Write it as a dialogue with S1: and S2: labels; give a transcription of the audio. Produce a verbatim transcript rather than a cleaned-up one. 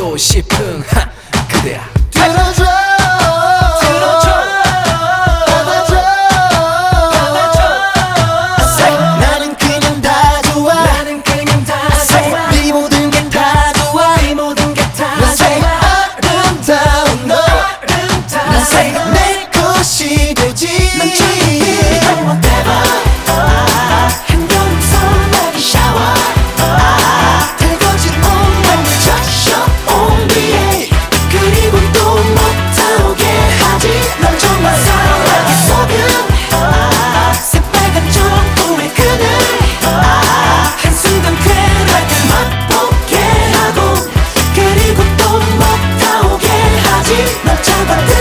S1: 듣고 싶은 하, 그대야
S2: 들어줘 들어줘 받아줘 받아줘 나는 그냥 다 좋아
S1: 나는 그냥 다 좋아
S2: 네 모든 게 다 좋아
S1: 네 모든 게 다
S2: 좋아 아름다운 너
S1: 아름다운
S2: 내 것이 되지
S1: 난 준비해 whatever 한 걸음 선하게 샤워
S2: 달궈진 온몸을 적셔
S1: 온비에 그리고 또 못하오게 하지 넌 정말 사랑하게 속은 새빨간 조금의 그늘 한순간 쾌락을 맛보게 하고 그리고 또 못하오게 하지 널 잡아